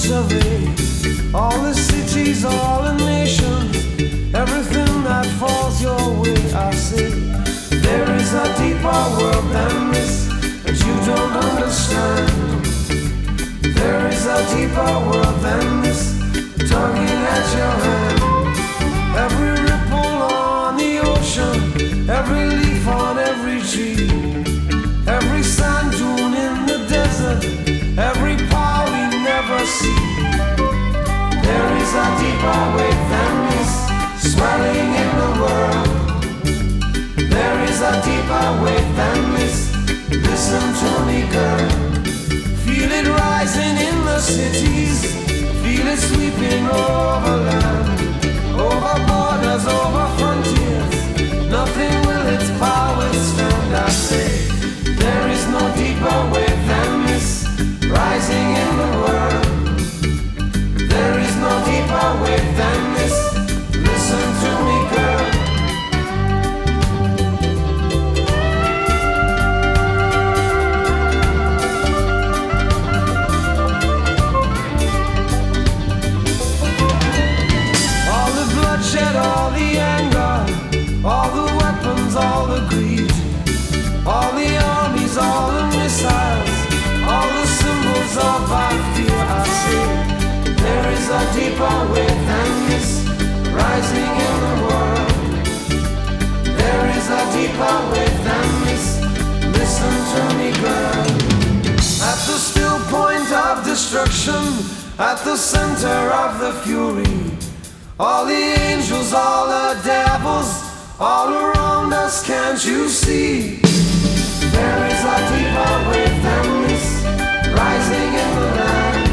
survey all the cities, all the nations, everything that falls your way. I say there is a deeper world than this that you don't understand. There is a deeper world than this, tugging at your hand. Every ripple on the ocean, every leaf on every tree, every sand dune in the desert, every power we never see. There is a deeper wave than this, swelling in the world. There is a deeper wave than this, listen to me, girl. Feel it rising in the cities, feel it sweeping over land, over borders, over frontiers. Nothing will its power withstand. I say there is no deeper wave than this, rising in the world. There is no deeper wave than this, listen to me, girl. All the anger, all the weapons, all the greed, all the armies, all the missiles, all the symbols of our fear. I say there is a deeper wave than this, rising in the world. There is a deeper wave than this, listen to me, girl. At the still point of destruction, at the center of the fury, all the angels, all the devils, all around us, can't you see? There is a deeper wave than this, rising in the land.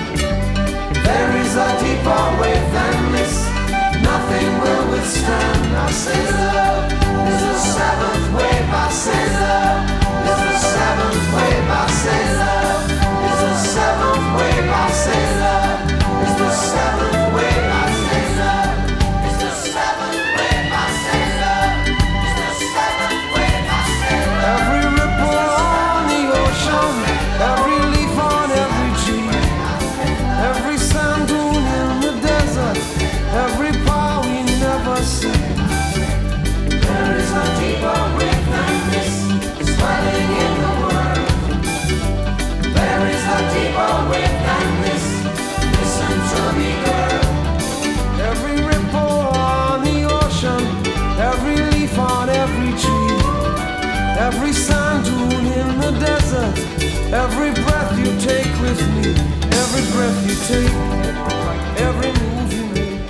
There is a deeper wave than this, nothing will withstand. I say love is the seventh wave. I say love is the seventh wave. I say love is the seventh wave. I say love is the seventh wave. I say love is the seventh wave. I say love is the seventh wave. I say love. Every ripple on the ocean, every leaf on every tree, every sand dune in the desert, every power we never see. There is a deeper wave than this, swelling in the world. There is a deeper wave than this, listen to me, girl. Every ripple on the ocean, every leaf on every tree, every sand dune in the desert, every breath you take with me, every breath you take, every move you make,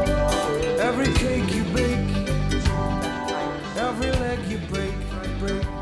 every cake you bake, every leg you break.